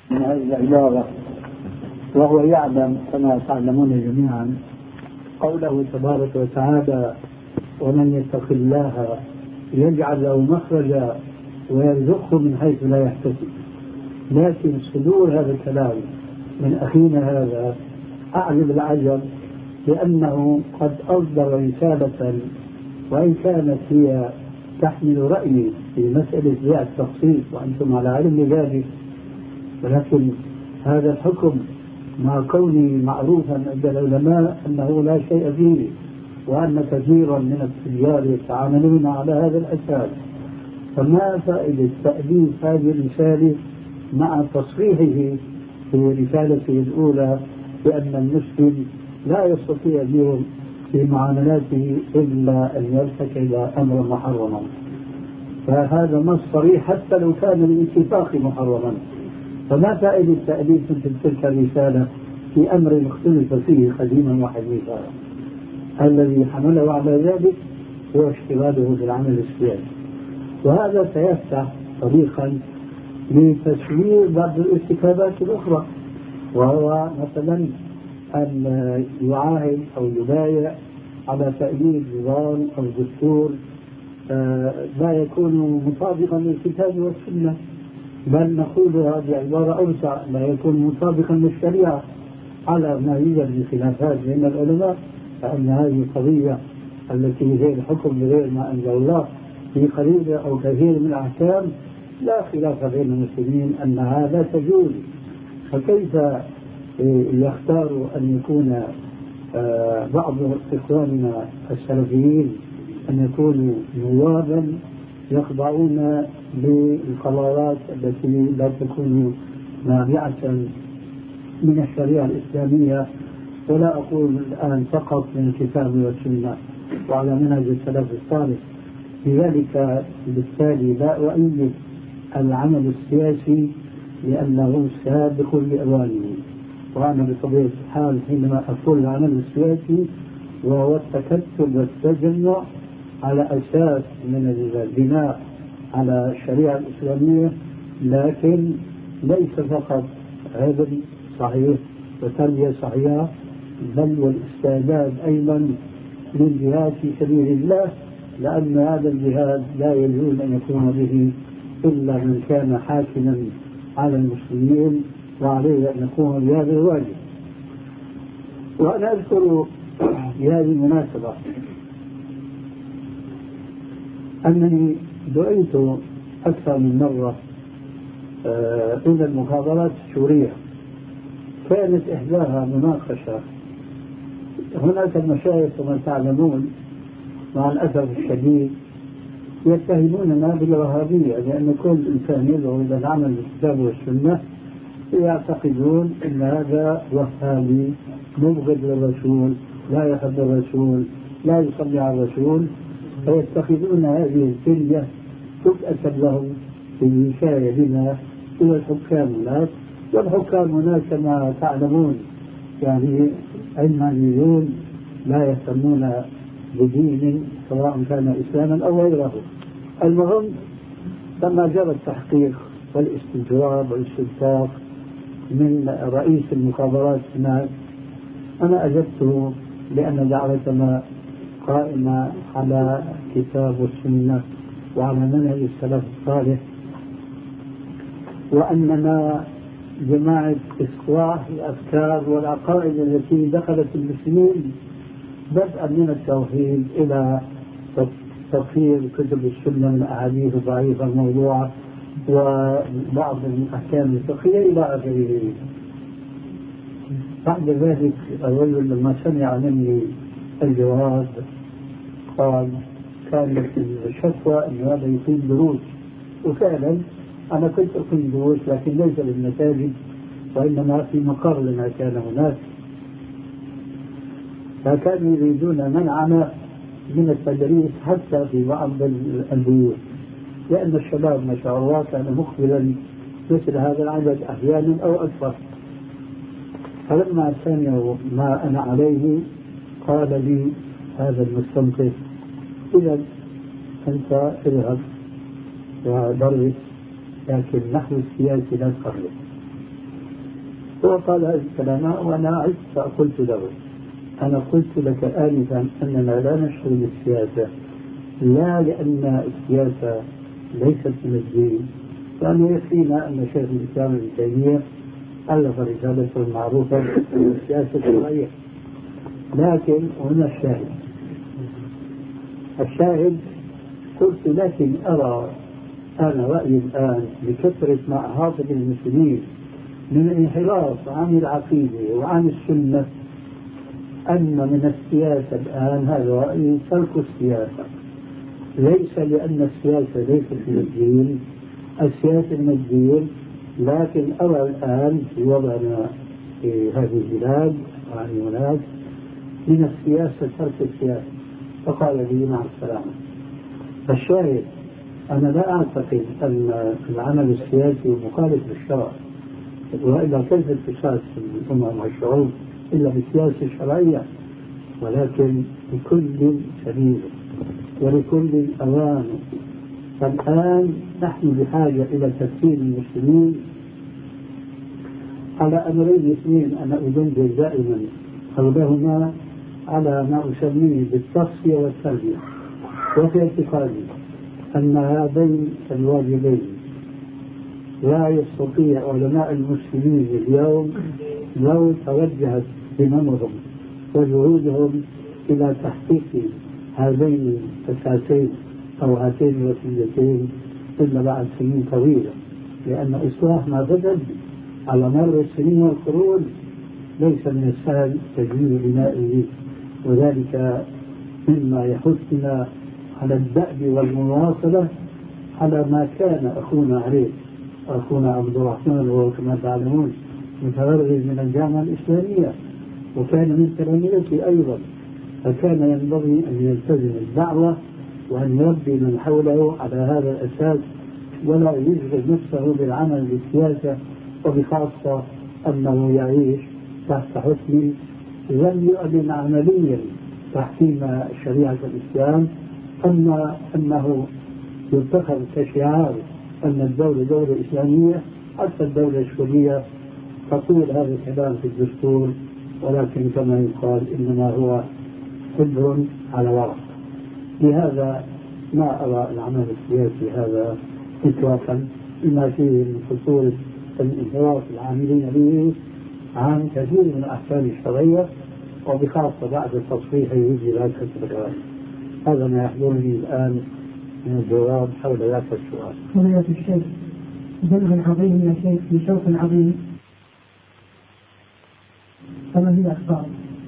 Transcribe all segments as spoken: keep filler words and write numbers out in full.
من هذه العبارة، وهو يعلم كما تعلمون جميعا قوله تبارك وتعالى: ومن يتق الله يجعل له مخرجا ويرزقه من حيث لا يحتسب. لكن صدور هذا الكلام من أخينا هذا أعجب العجب، لأنه قد أصدر رسالة وإن كانت هي تحمل رأيي في مسألة بيع التخصيص وأنتم على علم بذلك، ولكن هذا الحكم مع كونه معروفا عند العلماء أنه لا شيء فيه، وأن كثيرا من التجار يتعاملون على هذا الأساس، فما فائدة تأليف هذه الرسالة مع تصريحه في رسالته الأولى بأن المسلم لا يستطيع اليوم في معاملاته إلا أن يرتكب أمرا محرما؟ فهذا نص صريح حتى لو كان الاتفاق محرما، فما فائدة تأليف مثل تلك الرسالة في أمر اختلف فيه قديما وحديثا؟ الذي حمله على ذلك هو اشتغاله بالعمل السياسي، وهذا سيفتح طريقا لتسوير بعض الارتكابات الأخرى، وهو مثلا أن يعاهد أو يبايع على تأييد نظام أو دستور لا يكون مطابقا للكتاب والسنة، بل نقولها بعبارة أوسع: لا يكون مطابقا للشريعة، على ما يوجد من خلافات بين العلماء، فإن هذه القضية التي هي الحكم بغير ما أنزل الله في قليل أو كثير من الأحكام لا خلاف بين المسلمين أنها لا تجوز. فكيف يختار أن يكون بعض إخواننا السلفيين أن يكونوا نوابا يخضعون للقرارات التي لا تكون نابعة من الشريعة الإسلامية، ولا أقول الآن فقط من الكتاب والسنة وعلى منهج السلف الصالح؟ لذلك بالتالي لا أؤيد العمل السياسي لأنه سابق لأوانه، وأنا بطبيعة الحال حينما أقول العمل السياسي وهو التكتل والتجمع على أساس من البناء على الشريعة الإسلامية، لكن ليس فقط هذا صحيح وتربية صحيحة، بل والاستعداد أيضا للجهاد في سبيل الله، لأن هذا الجهاد لا يجوز أن يكون به إلا من كان حاكما على المسلمين وعليه أن يقوم بهذا الواجب. وأنا أذكر بهذه المناسبة أنني دعيت أكثر من مرة إلى المخابرات السورية، كانت إحداها مناقشة. هناك المشايخ كما تعلمون مع الأسف الشديد يتهموننا بالوهابية، لأن كل إنسان يدعو إلى العمل بالكتاب والسنة يعتقدون أن هذا وهابي مبغض للرسول، لا يحب الرسول، لا يصلي على الرسول، فيتخذون هذه الفرية تؤكد لهم بالوشاية بنا إلى الحكام هناك. والحكام هناك كما تعلمون يعني علمانيون لا يهتمون بدين سواء كان إسلاما أو غيره. المهم لما جرى التحقيق والاستجواب والاستنساخ من رئيس المخابرات هناك، أنا أجبته بأن دعوتنا قائمة على كتاب والسنة وعلى منهج السلف الصالح، وأننا جماعة إصلاح الأفكار والعقائد التي دخلت المسلمين بدءا من التوحيد إلى تفسير كتب السنة من أحاديث ضعيفة الموضوعة وبعض الأحكام الفقهية إلى آخره. بعد ذلك الرجل لما سمع مني الجواب قال كانت الشكوى أن هذا يقيم دروس، وفعلا أنا كنت أقيم دروس لكن ليس للمساجد وإنما في مقر لما كان هناك، فكانوا يريدون منعنا من التدريس حتى في بعض البيوت، لأن الشباب ما شاء الله كان مقبلا مثل هذا العدد أحيانا أو أكثر. فلما سمعوا ما أنا عليه قال لي هذا المستنقذ: إذا أنت اذهب ودرس، لكن نحو السياسي لا تقرب. هو قال هذه الكلمات وأنا عدت فقلت له: أنا قلت لك آنفا أننا لا نشتغل بالسياسة، لا لأن السياسة ليست من الدين، لأنه يكفينا أن شيخ الإسلام ابن تيمية ألف رسالة معروفة في السياسة الشرعية. لكن هنا الشاهد الشاهد قلت: لكن أرى أنا رأيي الآن بكثرة ما أحاط بالمسلمين من انحراف عن العقيدة وعن السنة أن من السياسة الآن، هذا رأيي، ترك السياسة، ليس لأن السياسة ليست من الدين، السياسة من الدين، لكن أرى الآن في وضعنا في هذه البلاد يعني هناك من السياسة ترك السياسة. فقال لي: مع السلامة. فالشاهد أنا لا أعتقد أن العمل السياسي مخالف للشرع، وإلا كيف اتصال الأمم والشعوب إلا بالسياسة الشرعية، ولكن لكل سبيل ولكل أوان. فالآن نحن بحاجة إلى تفكير المسلمين على أمرين اثنين أنا أدندن دائما حولهما، على ما أسميه بالتصفية والتربية. وفي اعتقادي أن هذين الواجبين لا يستطيع علماء المسلمين اليوم لو توجهت هممهم وجهودهم إلى تحقيق هذين الأساسين أو هاتين الوسيلتين إلا بعد سنين طويلة، لأن إصلاح ما بدأ على مر السنين والقرون ليس من السهل تجديد بنائه، وذلك مما يحثنا على الدأب والمواصلة على ما كان أخونا عليه. أخونا عبد الرحمن وهو كما تعلمون متغرب من الجامعة الإسلامية وكان من تلاميذتي أيضا، فكان ينبغي أن يلتزم الدعوة وأن يربي من حوله على هذا الأساس، ولا يشغل نفسه بالعمل بالسياسة، وبخاصة أنه يعيش تحت حكم لم يؤذن عمليا تحكيم شريعة الإسلام، أما أنه يتخذ كشعار أن الدولة دولة إسلامية. حتى الدولة السورية تقول هذا الكلام في الدستور، ولكن كما يقال إنما هو حبر على ورق. لهذا ما أرى العمل السياسي هذا إطلاقا، بما فيه من خطورة الانحراف العاملين به عن كثير من الأحكام الشرعية، وبخاصة بعد التصحيح يجي ذلك التكرار. هذا ما يحضرني الآن من الجواب حول ذاك السؤال. فضيلة الشيخ، جمع عظيم يا شيخ بشوق عظيم، فما هي الأخبار؟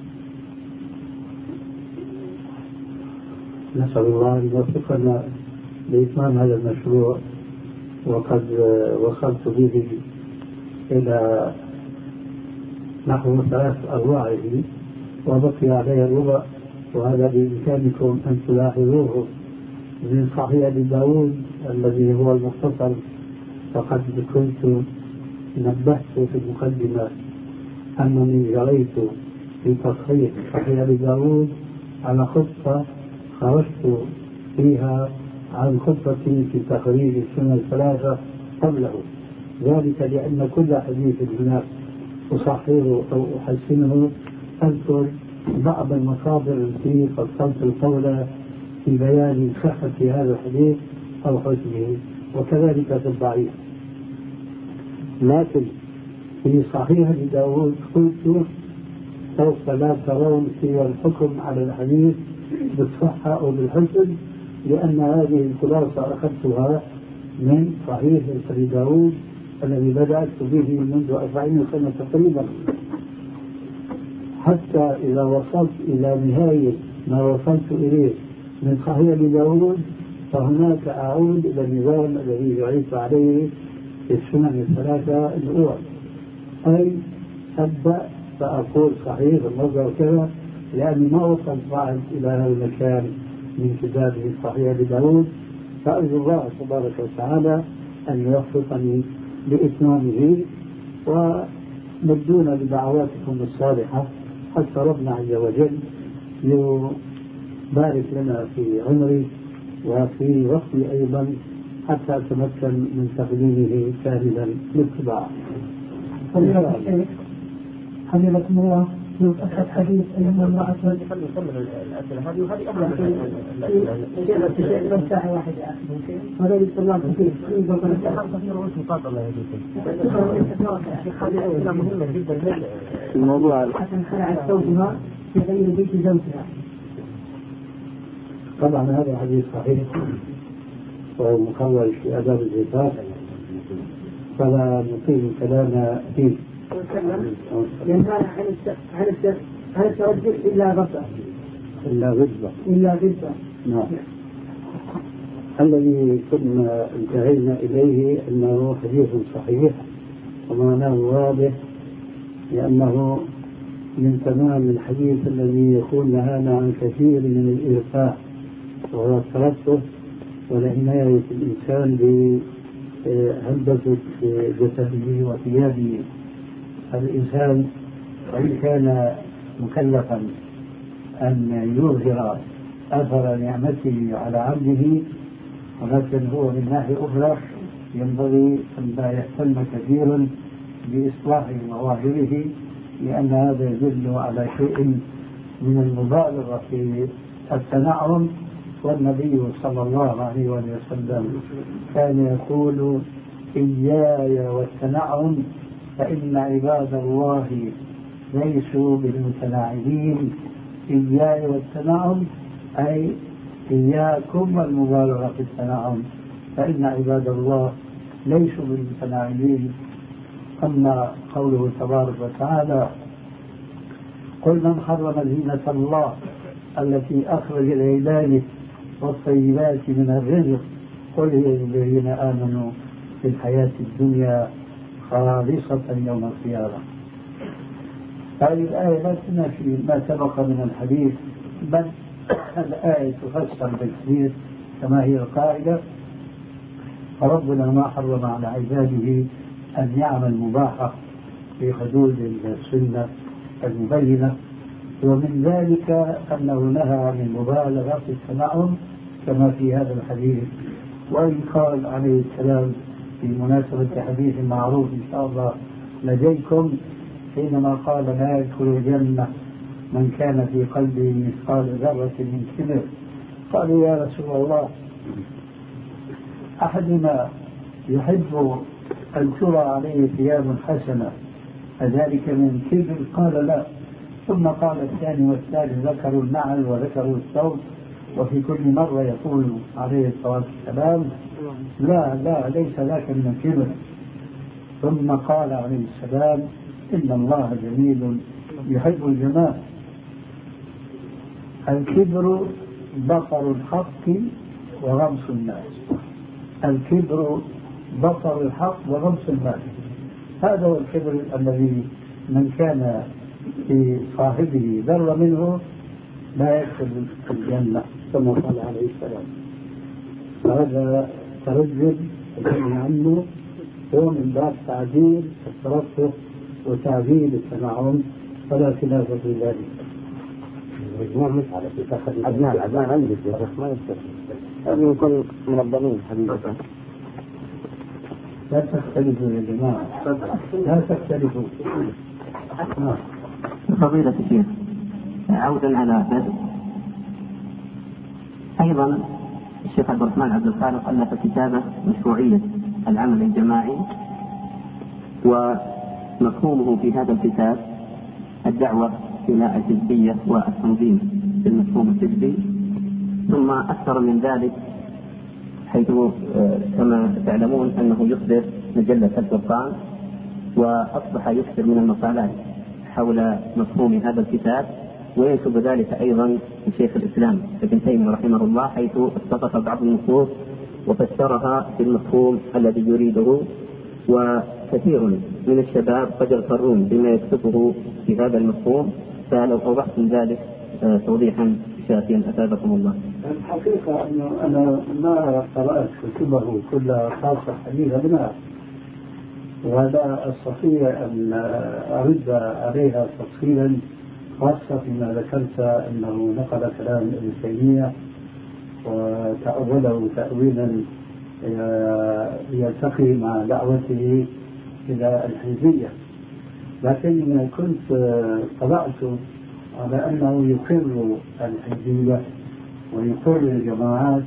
نسأل الله أن يوفقنا لإتمام هذا المشروع، وقد وصلت به إلى نحو ثلاث أرواعه وبقي عليه الربع، وهذا بإمكانكم أن تلاحظوه من صحيح أبي داود الذي هو المختصر. فقد كنت نبهت في المقدمة أنني جريت في تصحيح صحيح أبي داود على خطة خرجت فيها عن خطتي في تخريج السنة الثلاثة قبله، ذلك لأن كل حديث هناك أصححه أو أحسنه أذكر بعض المصادر التي فصلت القول في بيان صحة هذا الحديث أو حسنه، وكذلك في الضعيف. لكن في صحيح أبي داود قلت سوف لا ترون سوى الحكم على الحديث بالصحة أو بالحسن، لأن هذه الخلاصة أخذتها من صحيح أبي داود الذي بدأت به منذ أربعين سنة تقريبا، حتى إذا وصلت إلى نهاية ما وصلت إليه من صحيح أبي داود فهناك أعود إلى النظام الذي جعلت عليه في السنن الثلاثة الأولى، أي أبدأ فأقول صحيح الموضع كذا، لأني ما وصلت بعد إلى هذا المكان من كتابه صحيح أبي داود. فأرجو الله تبارك وتعالى أن يوفقني بإتمامه، ومدونا بدعواتكم الصالحة حتى ربنا عز وجل يبارك لنا في عمري وفي وقتي أيضا، حتى أتمكن من تقديمه كاملا للاتباع. فضيلة الشيخ حفظكم الله في أحد حديث أيما امرأة خلي نكمل الأسئلة هذه وهذه أفضل من شيء بس ساعة واحدة هذا الطلاب كثير كثير وش مقاطع الله يهديكم. هذه أسئلة مهمة جدا. الموضوع حسن خلعت ثوبها في غير بيت زوجها. طبعا هذا حديث صحيح وهو مخرج في آداب الزفاف فلا نطيل الكلام فيه. ينهى عن عن عن الترجل إلا غضبة. إلا غضبة. إلا غضبة. نعم. الذي كنا انتهينا إليه أنه حديث صحيح ومعناه واضح لأنه من تمام الحديث الذي يكون نهانا عن كثير من الإرفاق وهو الترفه والعناية الإنسان بهندسة جسده وثيابه. الإنسان وإن كان مكلفا أن يظهر أثر نعمته على عبده ولكن هو من ناحية أخرى ينبغي أن لا يهتم كثيرا بإصلاح مظاهره لأن هذا يدل على شيء من المبالغة في التنعم. والنبي صلى الله عليه وسلم كان يقول إياي والتنعم فإن عباد الله ليسوا بالمتناعمين. إياي والتنعم أي إياكم والمبالغة في التنعم فإن عباد الله ليسوا بالمتناعمين. أما قوله تبارك وتعالى قل من حرم زينة الله التي أخرج لعباده والطيبات من الرزق قل هي للذين آمنوا في الحياة الدنيا خالصة يوم القيامة. هذه الآية لا تنافي ما سبق من الحديث بل الآية تفسر بالكثير كما هي القاعدة. فربنا ما حرم على عباده أن يعمل مباحة في حدود السنة المبينة ومن ذلك أنه نهى عن المبالغة في التنعم كما في هذا الحديث. وإن قال عليه السلام في مناسبة حديث معروف إن شاء الله لديكم حينما قال لا يدخل الجنة من كان في قلبه مثقال ذرة من كبر قالوا يا رسول الله أحدنا يحب أن ترى عليه ثياب حسنة أذلك من كبر؟ قال لا. ثم قال الثاني والثالث ذكروا النعل وذكروا الثوب وفي كل مرة يقول عليه الصلاة والسلام لا لا ليس ذاك من الكبر. ثم قال عليه السلام إن الله جميل يحب الجمال. الكبر بطر الحق وغمس الناس. الكبر بطر الحق وغمس الناس. هذا هو الكبر الذي من كان في صاحبه ذر منه لا يدخل الجنة كما قال عليه السلام. فهذا ترجل الذي عنه هو من باب تعديل الترفه وتعديل التنعم فلا خلاف في ذلك. عدنان عدنان عندي ما يصير هذا يكون منظمين حبيبي. لا تختلفوا يا جماعة لا تختلفوا. فضيلة الشيخ عودا على بدء أيضا الشيخ عبد الرحمن عبد الخالق ألف كتابه مشروعية العمل الجماعي ومفهومه في هذا الكتاب الدعوة إلى الحزبية والتنظيم بالمفهوم الحزبي. ثم أكثر من ذلك حيث كما تعلمون أنه يصدر مجلة الفرقان وأصبح يكثر من المقالات حول مفهوم هذا الكتاب وينسب ذلك أيضا لشيخ الإسلام ابن تيمية رحمه الله حيث اصطفى بعض النصوص وفسرها بالمفهوم الذي يريده. وكثير من الشباب قد يغترون بما يكتبه في هذا المفهوم فلو أوضحتم ذلك توضيحا شافيا أفادكم الله. الحقيقة أنه أنا ما قرأت كتبه كلها خاصة حديث أبناء ولا أستطيع أن أرد عليها تفصيلا خاصة فيما ذكرت أنه نقل كلام ابن تيمية وتأوله تأويلا يلتقي مع دعوته إلى الحزبية. لكن كنت طلعت على أنه يقر الحزبية ويقر الجماعات،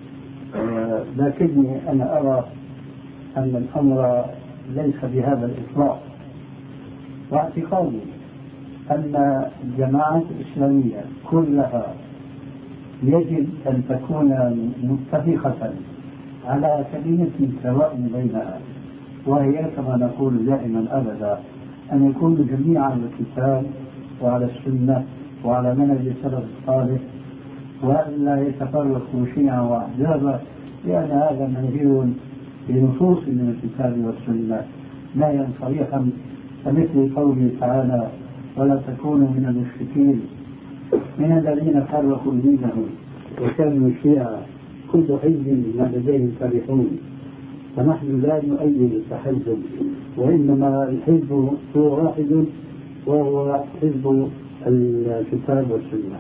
لكني أنا أرى أن الأمر ليس بهذا الإطلاق، واعتقادي أن الجماعات الإسلامية كلها يجب أن تكون متفقة على كلمة سواء بينها، وهي كما نقول دائما أبدا أن يكونوا جميعا على الكتاب وعلى السنة وعلى منهج السلف الصالح، وأن لا يتفرقوا شيعا وأحزابا، لأن هذا منهي بنصوص من الكتاب والسنة نهيا صريحا، فمثل قوله تعالى: ولا تكونوا من المشركين من الذين فرقوا دينهم وكانوا شيعا كل حزب بما لديهم فرحون. فنحن لا نؤيد التحزب، وإنما الحزب هو واحد وهو حزب الكتاب والسنة.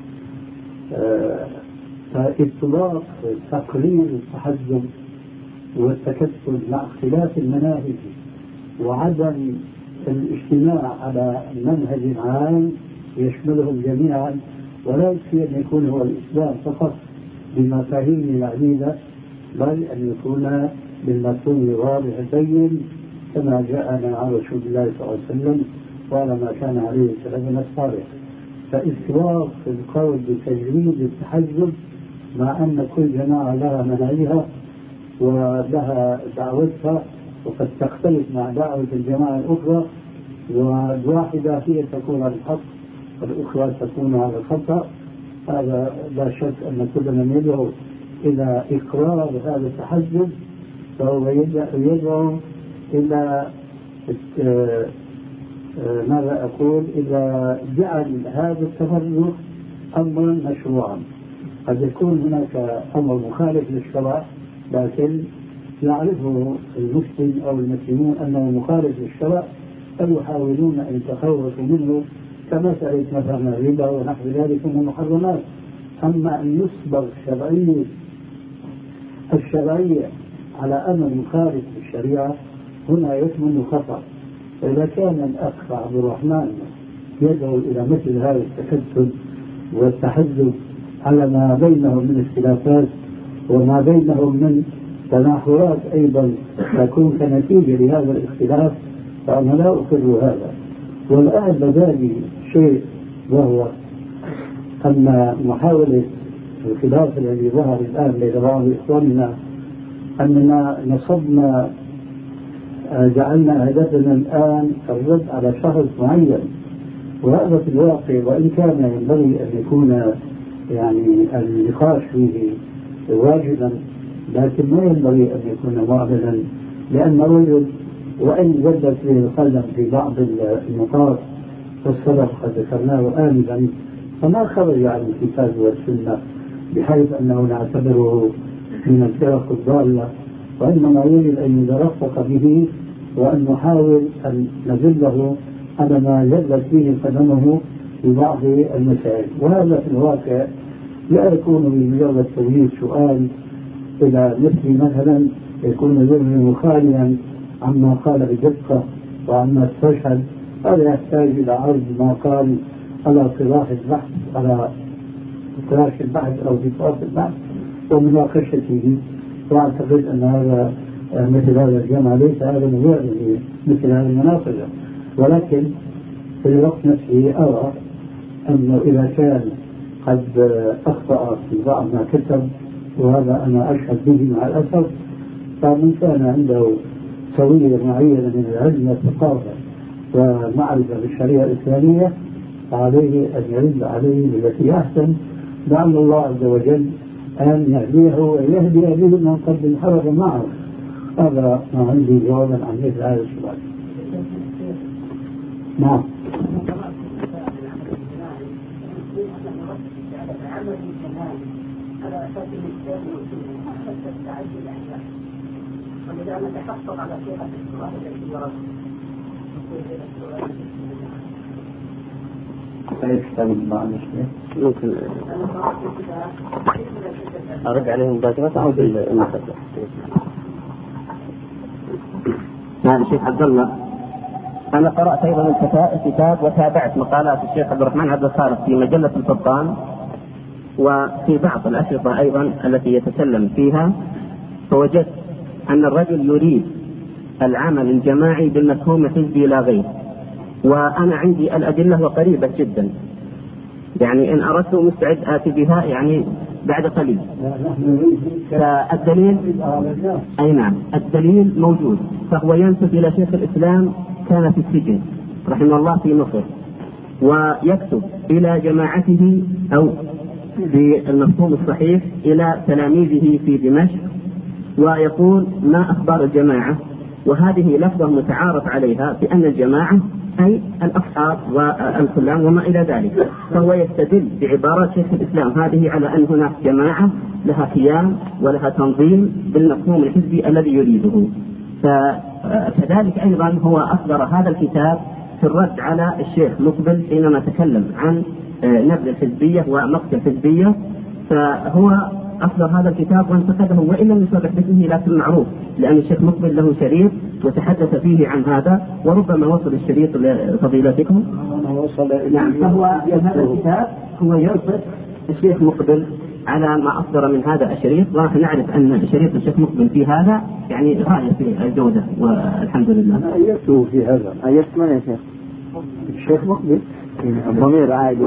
فإطلاق تقرير التحزب والتكتل مع اختلاف المناهج وعدم الاجتماع على منهج عام يشملهم جميعا، ولا يكفي أن يكون هو الإسلام فقط بمفاهيم العديدة، بل أن يكون بالمفهوم الواضح البين كما جاءنا عن رسول الله صلى الله عليه وسلم وعلى ما كان عليه سلفنا الصالح. فإطلاق القول بتجريد التحزب مع أن كل جماعة لها منهجها ولها دعوتها وقد تختلف مع دعوة الجماعة الأخرى، والواحدة هي تكون على الحق والأخرى تكون على الخطأ، هذا لا شك أن كل من يدعو إلى إقرار هذا التحزب فهو يدعو إلى ماذا أقول إذا جعل هذا التفرق أمرا مشروعا. قد يكون هناك أمر مخالف للشرع لكن يعرفه المسلم أو المسلمون أنه مخالف للشرع فيحاولون أن يتخوفوا منه كمسألة مثلا الربا ونحو ذلك من المحرمات. أما أن يصبغ الشرعية الشرعية على أمر مخالف للشريعة هنا يكمن خطأ. فإذا كان الأخ عبد الرحمن يدعو إلى مثل هذا التكتل والتحزب على ما بينهم من اختلافات وما بينهم من تناحرات أيضا تكون كنتيجة لهذا الاختلاف، فأنا لا أقر هذا. والآن بدأني شيء وهو أن محاولة الخلاف الذي ظهر الآن بين بعض إخواننا أننا نصبنا جعلنا هدفنا الآن الرد على شخص معين، وهذا في الواقع وإن كان ينبغي أن يكون يعني النقاش فيه واجبا لكن ما ينبغي أن يكون معلنا، لأن الرجل وإن جدت به القلم في بعض النقاط والسبب قد ذكرناه آنفا فما خرج عن الكتاب والسنة بحيث أنه نعتبره من الفرق الضالة، وإنما يجب أن نترفق به وأن نحاول أن نزله على ما جلت به قدمه في بعض المسائل. وهذا في الواقع لا يكون بمجرد توجيه سؤال إلى مثل مثلا يكون ذهنه خاليا عما قال بدقة وعما استشهد، هذا يحتاج إلى عرض ما قال على صلاح البحث على فراش البحث أو بطاقة البحث ومناقشته. وأعتقد أن هذا مثل هذا الجمع ليس هذا مجال مثل هذه المناقشة، ولكن في الوقت نفسه أرى أنه إذا كان قد أخطأ في بعض ما كتب وهذا أنا أشهد به مع الأسف، فمن كان عنده سوية معينة من العلم والثقافة ومعرفة بالشريعة الإسلامية فعليه أن يرد عليه بالتي أحسن، لعل الله عز وجل أن يهديه ويهدي به من قد انحرف معه. هذا ما عندي جوابا عن مثل هذا السؤال. نعم. ولذا نتحقق على صحة السؤال الذي ورد. ممكن أرد عليهم مباشرة أو بالمسألة. نعم الشيخ عبد الله أنا قرأت أيضا الكتاب وتابعت مقالات الشيخ عبد الرحمن عبد الخالق في مجلة الفرقان وفي بعض الأشرطة أيضا التي يتكلم فيها، فوجدت أن الرجل يريد العمل الجماعي بالمفهوم الحزبي لا غير، وأنا عندي الأدلة وقريبة جدا، يعني إن أردت مستعد آتي بها يعني بعد قليل. فالدليل أي نعم الدليل موجود، فهو ينسب إلى شيخ الإسلام كان في السجن رحمه الله في مصر، ويكتب إلى جماعته أو بالمفهوم الصحيح إلى تلاميذه في دمشق، ويقول ما أخبار الجماعة، وهذه لفظة متعارف عليها بأن الجماعة أي الأصحاب والخلان وما إلى ذلك، فهو يستدل بعبارات شيخ الإسلام هذه على أن هناك جماعة لها قيام ولها تنظيم بالمفهوم الحزبي الذي يريده. فكذلك أيضا هو أصدر هذا الكتاب في الرد على الشيخ مقبل حينما تكلم عن نبذ الحزبية ومقت الحزبية، فهو أصدر هذا الكتاب وانتقده وإن لم يصرح باسمه لكن معروف، لأن الشيخ مقبل له شريط وتحدث فيه عن هذا، وربما وصل الشريط لفضيلتكم. نعم، فهو هذا الكتاب هو ينصف الشيخ مقبل على ما أصدر من هذا الشريط، ونعرف أن شريط الشيخ مقبل في هذا يعني غاية في الجودة والحمد لله. أنا أيدته في هذا. أيدت من يا شيخ؟ الشيخ مقبل الضمير عادي.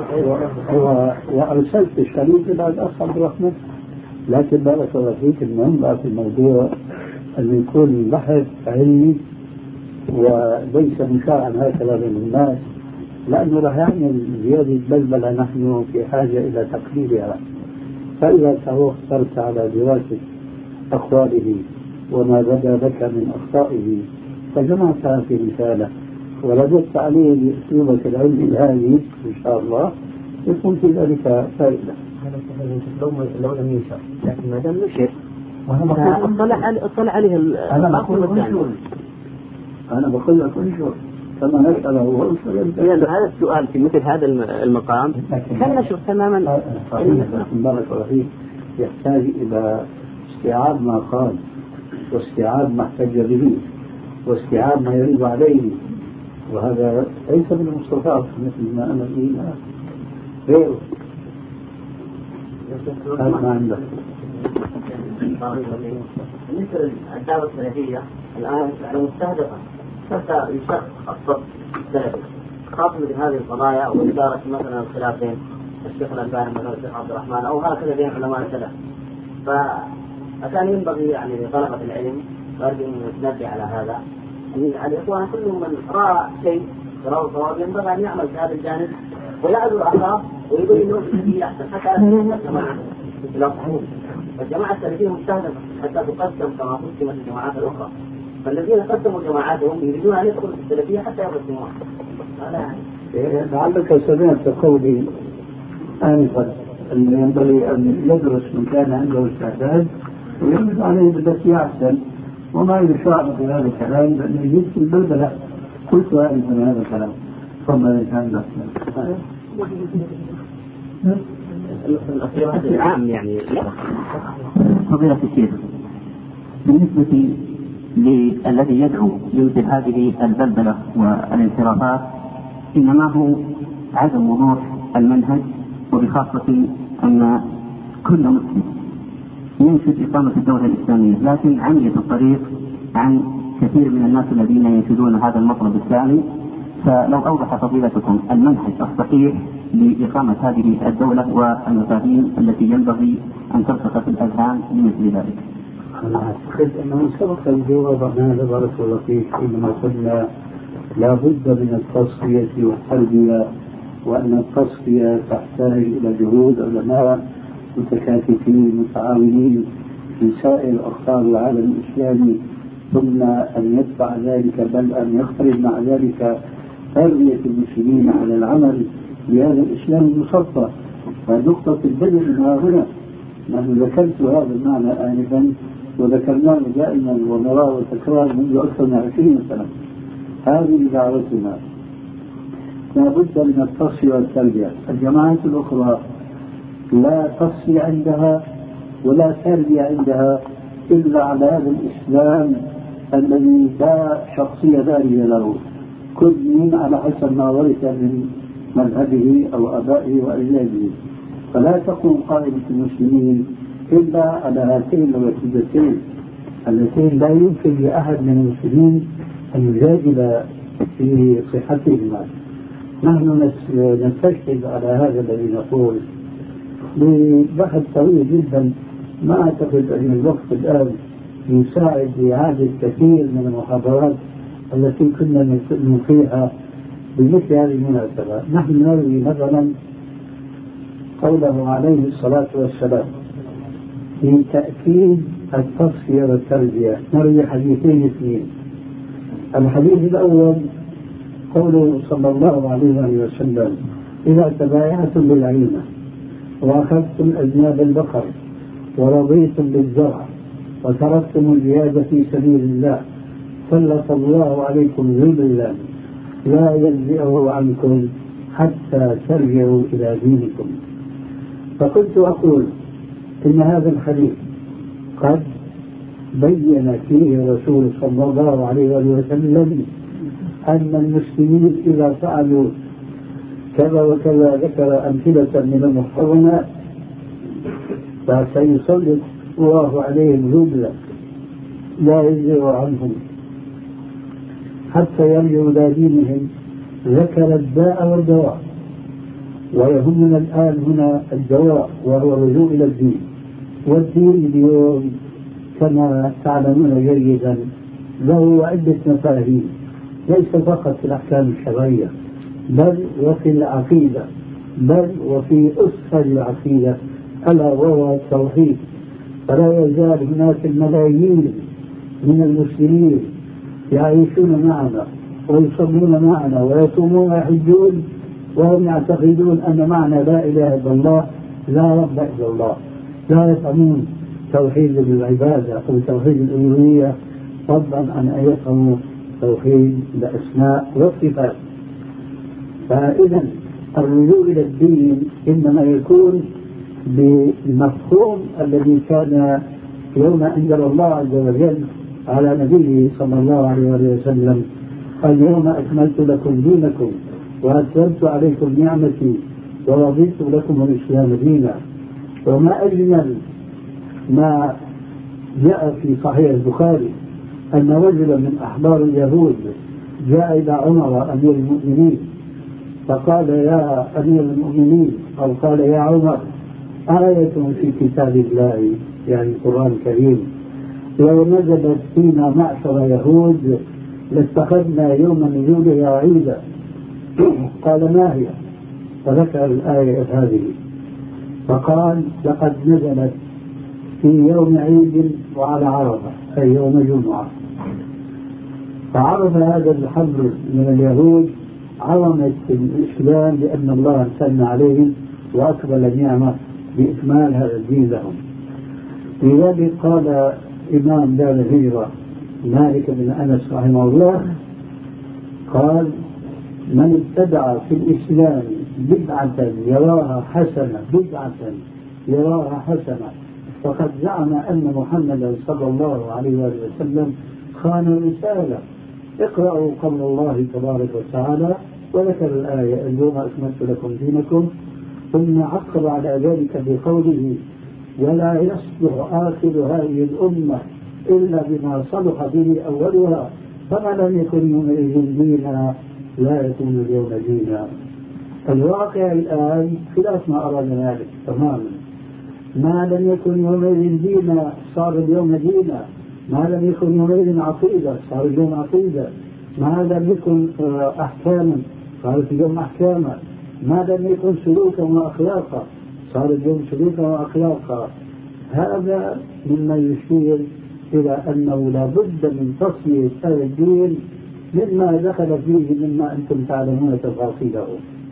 وأرسلت الشريط إلى الأخ عبد الرحمن، لكن بارك الله فيك المهم بقى في الموضوع أن يكون بحث علمي وليس مشاعا هكذا بين الناس، لأنه راح يعمل زيادة بلبلة، نحن في حاجة إلى تقليلها. فإذا اخترت على دراسة أقواله وما بدا لك من أخطائه فجمعتها في رسالة ورددت عليه بأسلوبك العلمي الهادي إن شاء الله، يكون في ذلك فائدة. لو لو لم ينشر، لكن ما دام نشر وأنا اطلع اطلع عليه أنا بقول انشر أنا بقول لك انشر كما نسأله وانشر. يعني هذا السؤال في مثل هذا المقام كان نشر تماما. بارك الله فيك، يحتاج إلى استيعاب ما قال واستيعاب ما احتج به واستيعاب ما يريد عليه، وهذا ليس من المستطاع مثل ما أنا فيه غيره. هذا ما عندك. بالنسبة للدعوة السلفية الآن المستهدفة حتى يشخص الصف السلفي خاصة مثل هذه القضايا وإدارة مثلا الخلافين الشيخ الألباني مثلا الشيخ عبد الرحمن أو هكذا بين علماء السلف، فكان ينبغي يعني لطلبة العلم وأرجو أن نتنبه على هذا يعني الإخوان كل من رأى شيء رأى صواب ينبغي أن يعمل في هذا الجانب ويعذر أخاه ويبين له السلفية أحسن حتى الجماعة لا صحيح. الجماعة السلفية مستهدفة حتى تقسم كما قسمت الجماعات الأخرى، فالذين قسموا جماعاتهم يريدون أن يدخلوا في السلفية حتى يقسموها. هذا يعني لعلك سمعت قولي آنفا أن ينبغي أن يدرس من كان عنده استعداد ويرد عليه بالتي أحسن، وما يشاء في هذا الكلام لأنه يجب البلبلة. قلت آنفا من هذا الكلام ثم الإنسان العام يعني فضيلة الشيخ بالنسبة للذي يدعو لمثل هذه البلبلة والانحرافات إنما هو عدم وضوح المنهج، وبخاصة أن كل مسلم ينشد إقامة الدولة الإسلامية، لكن عمية الطريق عن كثير من الناس الذين ينشدون هذا المطلب الثاني. فلو أوضح فضيلتكم المنهج الصحيح لإقامة هذه الدولة والمفاهيم التي ينبغي أن ترسخ في الأذهان لمثل ذلك. أنا أعتقد أنه سبق الجواب عن هذا بارك الله فيك حينما قلنا لا بد من التصفية والتربية، وأن التصفية تحتاج إلى جهود علماء متكاتفين متعاونين في سائر أقطار العالم الإسلامي، ثم أن يتبع ذلك بل أن يقترب مع ذلك تربية المسلمين على العمل بهذا الإسلام المصفى. فنقطة البدء من هنا نحن ذكرت هذا المعنى آنفا وذكرناه دائما ومراه وتكرار منذ أكثر من عشرين سنة. هذه دعوتنا لا بد من التصفية والتربية. الجماعات الأخرى لا تصفية عندها ولا تربية عندها إلا على هذا الإسلام الذي لا شخصية دارية له، كل من على حسب ما ورث من مذهبه أو آبائه وأجداده، فلا تقوم قائمة المسلمين إلا على هاتين الوسيلتين اللتين لا يمكن لأحد من المسلمين أن يجادل في صحتهما. نحن نستشهد على هذا الذي نقول ببحث طويل جدا. ما أعتقد أن الوقت الآن يساعد لإعادة كثير من المحاضرات التي كنا نلقيها بمثل هذه المناسبة. نحن نروي مثلا قوله عليه الصلاة والسلام في تأكيد التصفية والتربية، نروي حديثين اثنين. الحديث الأول قوله صلى الله عليه وسلم إذا تبايعتم بالعينة وأخذتم أذناب البقر ورضيتم بالزرع وتركتم الجهاد في سبيل الله سلط الله عليكم ذلا لا ينزعه عنكم حتى ترجعوا إلى دينكم. فكنت أقول إن هذا الحديث قد بين فيه رسول صلى الله عليه وسلم أن المسلمين إذا فعلوا كذا وكذا ذكر أمثلة من المحرمات فسيسلط الله عليهم ذلا لا ينزع عنهم حتى يرجعوا إلى دينهم. ذكر الداء والدواء، ويهمنا الآن هنا الدواء وهو الرجوع إلى الدين. والدين اليوم كما تعلمون جيدا له عدة مفاهيم، ليس فقط في الأحكام الشرعية بل وفي العقيدة، بل وفي أسس العقيدة ألا وهو التوحيد. فلا يزال هناك الملايين من المسلمين يعيشون معنا ويصلون معنا ويصومون ويحجون وهم يعتقدون أن معنى لا إله إلا الله لا رب إلا الله، لا يفهمون توحيد العبادة أو توحيد الألوهية فضلا عن أن يفهموا توحيد الأسماء والصفات. فإذا الرجوع إلى الدين إنما يكون بالمفهوم الذي كان يوم أنزل الله عز وجل على نبيه صلى الله عليه وسلم اليوم أكملت لكم دينكم وأتممت عليكم نعمتي ورضيت لكم الإسلام دينا. وما أجمل ما جاء في صحيح البخاري أن رجلا من أحبار اليهود جاء إلى عمر أمير المؤمنين فقال يا أمير المؤمنين أو قال يا عمر آية في كتاب الله يعني القرآن الكريم لو نزلت فينا معشر يهود لاتخذنا يوم نزولها عيدا. قال ما هي؟ فذكر الآية هذه فقال لقد نزلت في يوم عيد وعلى عرفة أي يوم جمعة. فعرف هذا الحبر من اليهود عظمة الإسلام لأن الله امتن عليهم وأكمل النعمة بإكمال هذا الدين لهم. لذلك قال إمام دار الهجرة مالك بن أنس رحمه الله قال من ابتدع في الإسلام بدعة يراها حسنة بدعة يراها حسنة فقد زعم أن محمدا صلى الله عليه وسلم خان الرسالة. اقرأوا قول الله تبارك وتعالى وذكر الآية اليوم أكملت لكم دينكم ثم عقب على ذلك بقوله ولا يصلح آخر هذه الأمة إلا بما صلح به أولها فما لم يكن يومئذ دينا لا يكون اليوم دينا. الواقع الآن خلاف ما أراد ذلك تماما. ما لم يكن يومئذ دينا صار اليوم دينا، ما لم يكن يومئذ عقيدة صار اليوم عقيدة، ما لم يكن أحكاما صارت اليوم أحكاما، ما لم يكن سلوكا وأخلاقا صار اليوم سلوكا وأخلاقا. هذا مما يشير إلى أنه لا بد من تصفية هذا الدين مما دخل فيه مما أنتم تعلمون تفاصيله.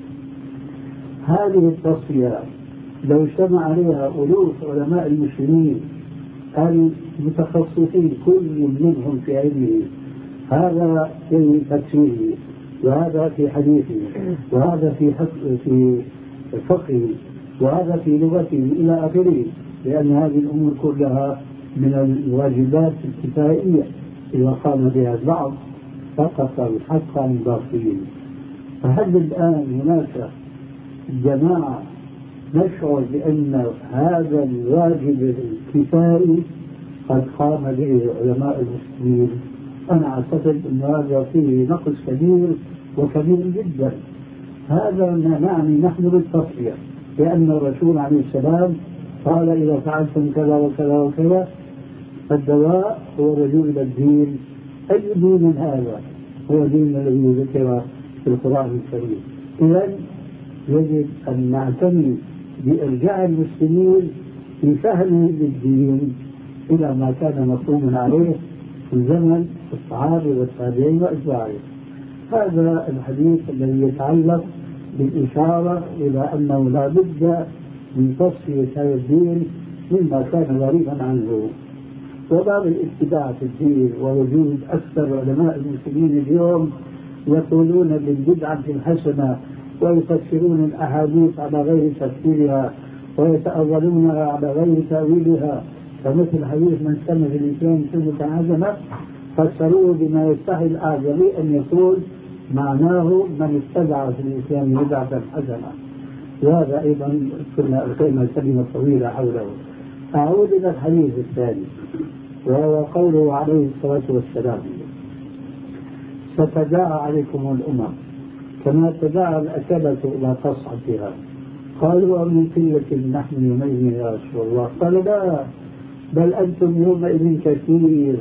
هذه التصفية لو اجتمع عليها ألوف علماء المسلمين المتخصصين كل منهم في علمه، هذا في تفسيره وهذا في حديثه وهذا في في فقهه وهذا في لغته إلى آخره، لأن هذه الأمور كلها من الواجبات الكفائية إذا قام بها البعض سقط الحق عن الباطلين. فهل الآن هناك جماعة نشعر بأن هذا الواجب الكفائي قد قام به علماء المسلمين؟ أنا أعتقد أن هذا فيه نقص كبير وكبير جدا. هذا ما نعني نحن بالتصفية، لأن الرسول عليه السلام قال إذا فعلتم كذا وكذا وكذا فالدواء هو الرجوع إلى الدين. أي دين هذا؟ هو دين الذي ذكر في القرآن الكريم. إذن يجب أن نعتني بإرجاع المسلمين في فهمهم للدين إلى ما كان مفهوما عليه في زمن الصحابة والتابعين وأتباعهم. هذا الحديث الذي يتعلق بالإشارة إلى أنه لا بد من تصفية هذا الدين مما كان غريبا عنه. وباب الاتباع في الدين ووجود أكثر علماء المسلمين اليوم يقولون بالبدعة الحسنة ويفسرون الأحاديث على غير تفسيرها ويتأولونها على غير تأويلها، فمثل حديث من سن في الإسلام سنة حسنة فسروه بما يستحي الأعجمي أن يقول معناه من اتبع في الإسلام بدعة حسنة. وهذا أيضا كنا ألقينا كلمة طويلة حوله. أعود إلى الحديث الثاني وهو قوله عليه الصلاة والسلام ستداعى عليكم الأمم كما تداعى الأكلة إلى قصعتها. قالوا ومن قلة نحن يومئذ يا رسول الله؟ قال لا، بل أنتم يومئذ كثير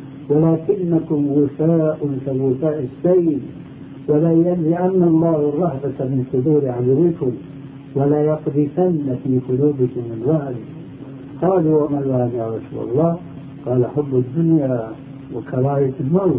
ولكنكم غثاء كغثاء السيل، ولا ينزعن الله الرهبة من صدور عدوكم ولا يقذفن في قلوبكم الوهن. قالوا وما الوهن يا رسول الله؟ قال حب الدنيا وكراهية الموت.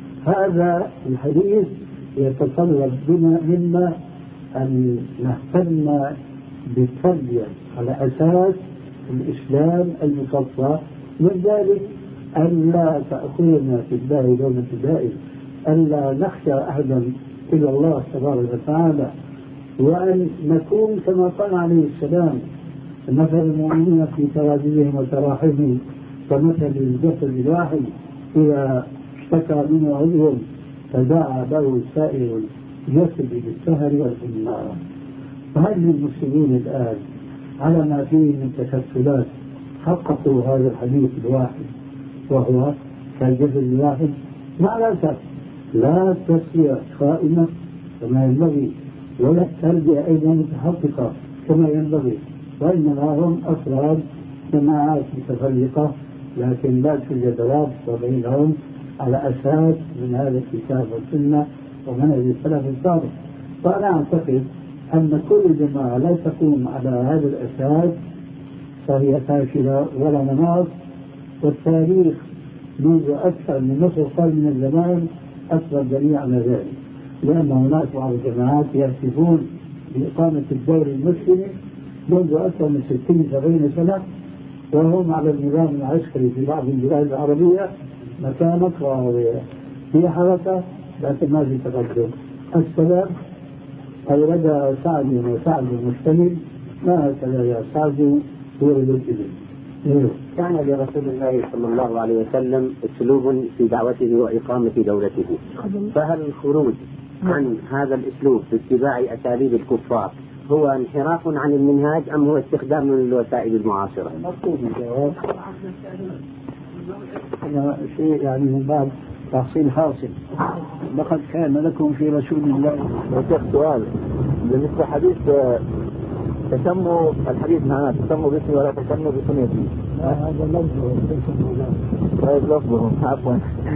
هذا الحديث يتطلب بنا منا أن نهتم بالتربية على أساس الإسلام المصفى، من ذلك أن لا تأخذنا في الله لومة لائم، أن لا نخشى أحدا إلا الله تبارك وتعالى، وأن نكون كما قال عليه السلام مثل المؤمنين في ترابيهم وتراحمهم كمثل الجسد الواحد إذا اشتكى منه عضو تداعى له سائر الجسد بالسهر والحمى. فهل للمسلمين الآن على ما فيه من تكتلات حققوا هذا الحديث الواحد وهو كالجسد الواحد؟ مع الأسف لا التسوية قائمة كما ينبغي ولا التربية أيضا متحققة كما ينبغي، وإنما هم أفراد جماعات متفرقة لكن لا توجد رابطة بينهم على أساس من هذا الكتاب والسنة ومنهج السلف الصالح. فأنا أعتقد أن كل جماعة لا تقوم على هذا الأساس فهي فاشلة ولا مناص، والتاريخ منذ أكثر من نصف قرن من الزمان أكثر دليل على ذلك، لأن هناك بعض الجماعات يهتفون بإقامة الدولة المسلمة منذ أكثر من ستين سبعين سنة وهم على النظام العسكري في بعض البلاد العربية مكانك وفي حركة لكن ما في تقدم. السبب أورد سعد وسعد مشتمل ما هكذا يا سعد هو الابن. كان لرسول الله صلى الله عليه وسلم اسلوب في دعوته واقامه دولته، فهل الخروج عن هذا الاسلوب في اتباع اساليب الكفار هو انحراف عن المنهاج ام هو استخدام للوسائل المعاصره؟ مطلوب الجواب. هذا شيء يعني من باب تحصيل حاصل. لقد كان لكم في رسول الله. وشيخ سؤال بالنسبه حديث تسموا الحديث معنا تسموا باسمي ولا تسموا بسنتي. لا هذا لفظه طيب لفظه عفوا.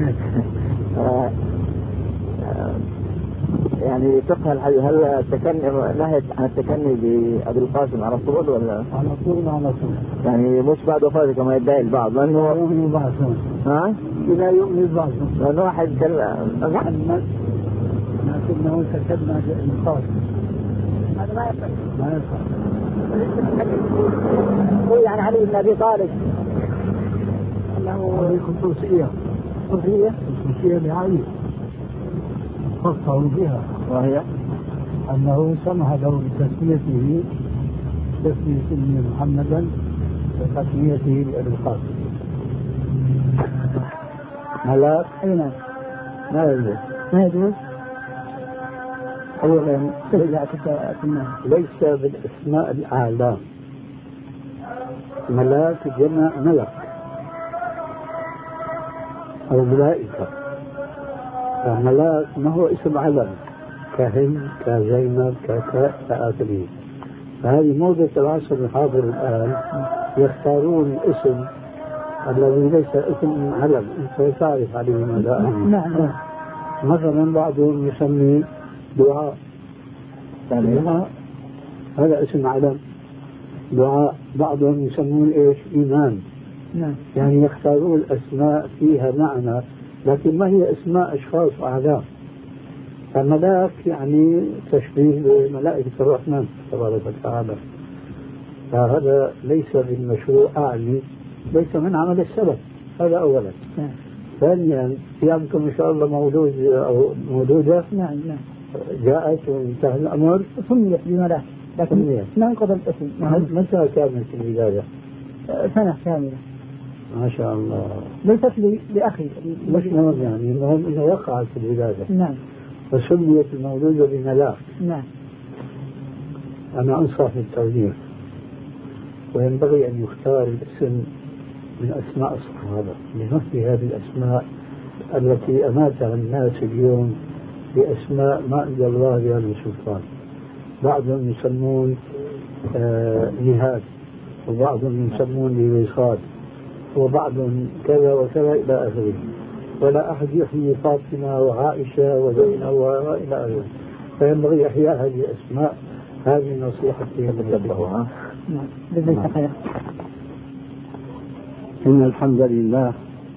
يعني فقه الحديث هل التكني نهت عن التكني بأبي القاسم على طول ولا؟ على طول على طول. يعني مش بعد وفاته كما يدعي البعض لأنه يؤمن بعضهم. ها؟ لا يؤمن بعضهم. لأنه واحد محمد لكنه تكلم بالقاسم. هذا ما يفعل. ما يفعل. هو يعني علي بن أبي طالب أنه خصوصية خصوصية خصوصية لعلي خصه بها، وهي أنه سمح له بتسميته تسمية ابن محمدا وتسميته بأبي القاسم. هلا أين؟ ما يوجد ما يجوز؟ أولا ليس بالأسماء الأعلام. ملاك جمع ملك أو ملائكة، فملاك ما هو اسم علم كهند كزينب ككاء كآخره. فهذه موضة العصر الحاضر الآن يختارون الاسم الذي ليس اسم علم، أنت تعرف عليه ماذا أعني. نعم. مثلا بعضهم يسمي دعاء، دعاء هذا اسم علم. دعاء بعضهم يسمون ايش؟ إيمان. نعم. يعني يختارون الأسماء فيها معنى، لكن ما هي أسماء أشخاص وأعلام. فملاك يعني تشبيه بملائكة الرحمن تبارك وتعالى، فهذا ليس بالمشروع، أعني ليس من عمل السلف. هذا أولا. نعم. ثانيا صيامكم إن شاء الله مولود أو مولودة. نعم نعم. جاءت وانتهى الأمر. سميت بملاك لكن ما انقضى الاسم. متى كانت الولادة؟ سنة كاملة. ما شاء الله. ليست لي لأخي. مش مهم يعني، المهم إنه وقعت الولادة. نعم. فسميت المولودة بملاك. نعم. أنا أنصح بالتوجيه، وينبغي أن يختار الاسم من أسماء الصحابة لنفي هذه الأسماء التي أماتها الناس اليوم بأسماء ما أنزل الله بها من سلطان. بعضهم يسمون آه نهاد، وبعضهم يسمون لوصال، وبعضهم كذا وكذا إلى آخره، ولا أحد يحيي فاطمة وعائشة وزينب وإلى آخره. فينبغي إحياء هذه الأسماء. هذه نصيحتي لله. نعم. جزاك خير. إن الحمد لله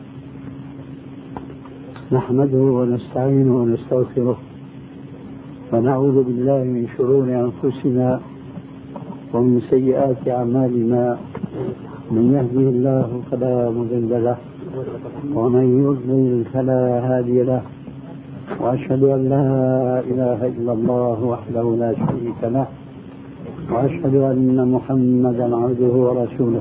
نحمده ونستعينه ونستغفره، ونعوذ بالله من شرور أنفسنا ومن سيئات أعمالنا. من يهده الله فلا مضل له، ومن يضلل فلا هادي له، وأشهد أن لا إله إلا الله وحده لا شريك له، وأشهد أن محمدا عبده ورسوله.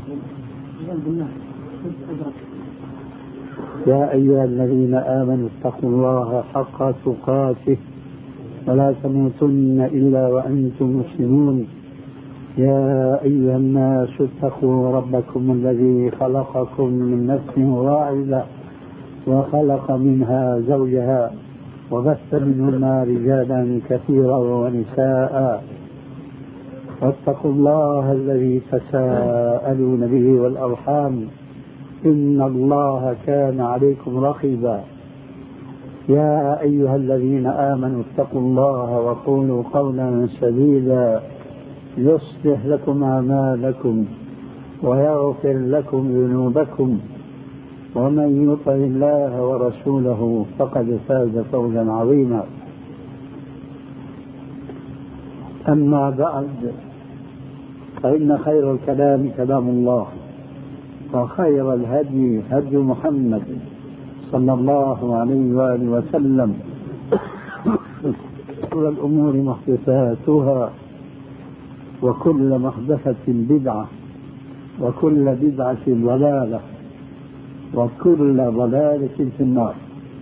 يا أيها الذين آمنوا اتقوا الله حق تقاته ولا تموتن إلا وأنتم مسلمون. يا أيها الناس اتقوا ربكم الذي خلقكم من نفس واحدة وخلق منها زوجها وبث منهما رجالا كثيرا ونساء، واتقوا الله الذي تساءلون به والأرحام إن الله كان عليكم رقيبا. يا أيها الذين آمنوا اتقوا الله وقولوا قولا سديدا يصلح لكم أعمالكم ويغفر لكم ذنوبكم، ومن يطع الله ورسوله فقد فاز فوزا عظيما. أما بعد، فإن خير الكلام كلام الله، وخير الهدي هدي محمد صلى الله عليه وآله وسلم، وشر الأمور محدثاتها، وكل محدثة بدعة، وكل بدعة ضلالة، وكل ضلالة في النار.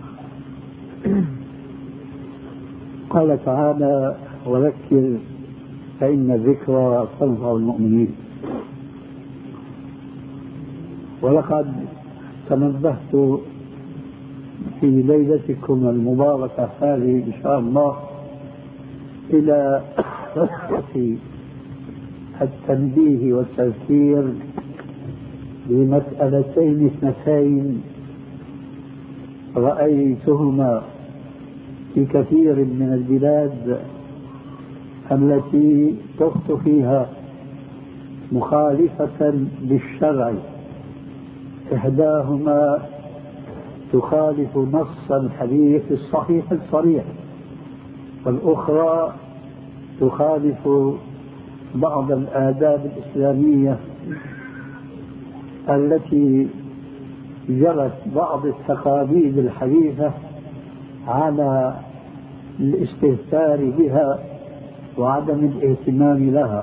قال تعالى: وذكر فإن الذكرى تنفع المؤمنين. ولقد تنبهت في ليلتكم المباركة هذه إن شاء الله إلى التنبيه والتذكير بمسألتين اثنتين رأيتهما في كثير من البلاد التي تخطو فيها مخالفة للشرع. إحداهما تخالف نص الحديث الصحيح الصريح، والأخرى تخالف بعض الآداب الإسلامية التي جرت بعض التقاليد الحديثة على الاستهتار بها وعدم الاهتمام لها.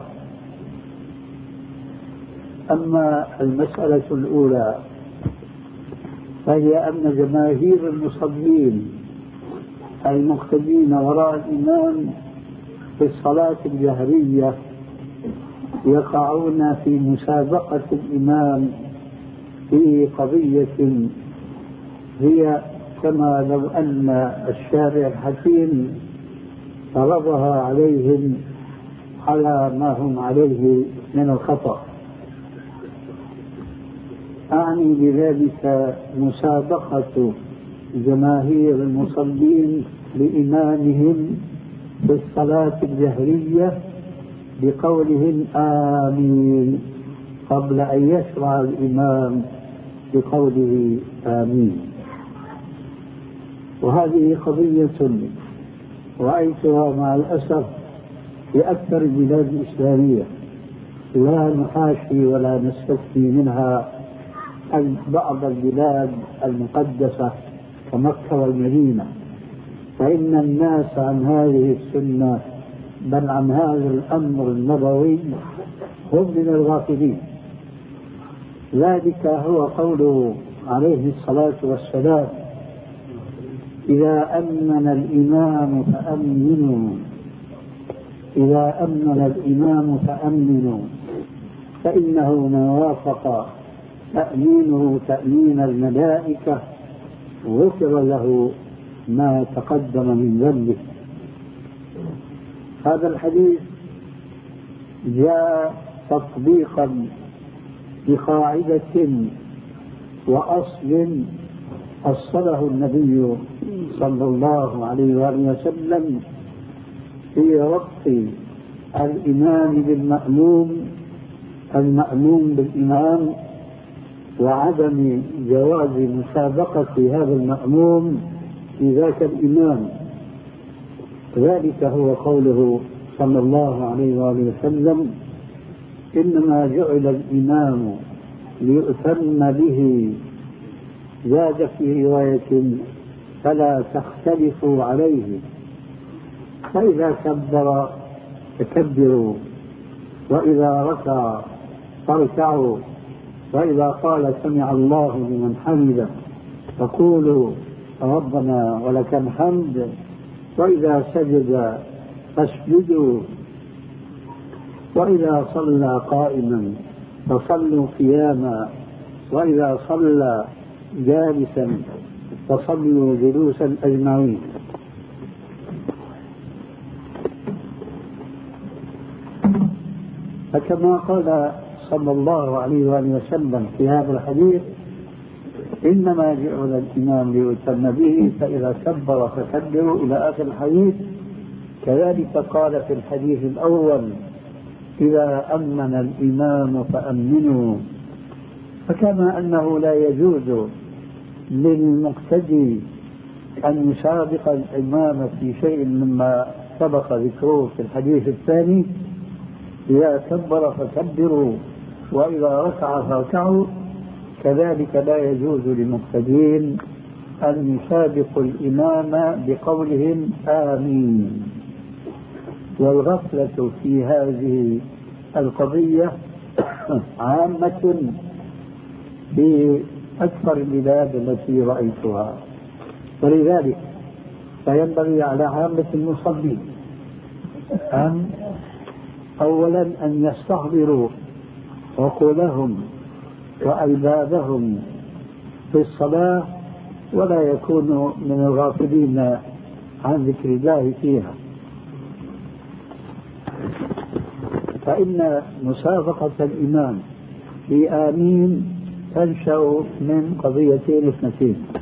أما المسألة الأولى فهي أن جماهير المصلين المقتدين وراء الإمام في الصلاة الجهرية يقعون في مسابقة الإمام في قضية هي كما لو أن الشارع الحكيم فرضها عليهم على ما هم عليه من الخطأ. أعني بذلك مسابقة جماهير المصلين لإمامهم في الصلاة الجهرية بقولهم آمين قبل أن يشرع الإمام بقوله آمين. وهذه قضية رأيتها مع الأسف في أكثر البلاد الإسلامية، لا نحاشي ولا نستثني منها بعض البلاد المقدسة كمكة والمدينة، فإن الناس عن هذه السنة بل عن هذا الأمر النبوي هم من الغافلين. ذلك هو قوله عليه الصلاة والسلام: إذا أمن الإمام فأمنوا إذا أمن الإمام فأمنوا فإنه من وافق تأمينه تأمين الملائكة غفر له ما تقدم من ذنبه. هذا الحديث جاء تطبيقا بقاعدة وأصل أصله النبي صلى الله عليه وآله وسلم في ربط الإمام بالمأموم المأموم بالإمام وعدم جواز مسابقة هذا المأموم في ذاك الإمام. ذلك هو قوله صلى الله عليه وآله وسلم: إنما جعل الإمام ليؤتم به. زاد في رواية: فلا تختلفوا عليه، فإذا كبر فكبروا، وإذا ركع فاركعوا، وإذا قال سمع الله لمن حمده فقولوا ربنا ولك الحمد، وإذا سجد فاسجدوا، وإذا صلى قائما فصلوا قياما، وإذا صلى جالسا فصلوا جلوسا أجمعين. فكما قال صلى الله عليه وآله وسلم في هذا الحديث: إنما جعل الإمام ليؤتم به، فإذا كبر فكبروا إلى آخر الحديث. كذلك قال في الحديث الأول: إذا أمن الإمام فأمنوا. فكما أنه لا يجوز للمقتدي أن يسابق الإمام في شيء مما سبق ذكره في الحديث الثاني: إذا كبر فكبروا وإذا ركع فاركعوا، كذلك لا يجوز للمقتدين أن يسابقوا الإمام بقولهم آمين. والغفلة في هذه القضية عامة في أكثر البلاد التي رأيتها، ولذلك فينبغي على عامة المصلين أن أولا أن يستحضروا عقولهم وألبابهم في الصلاة، ولا يكونوا من الغافلين عن ذكر الله فيها. فإن مسابقة الإمام في آمين تنشأ من قضيتين اثنتين: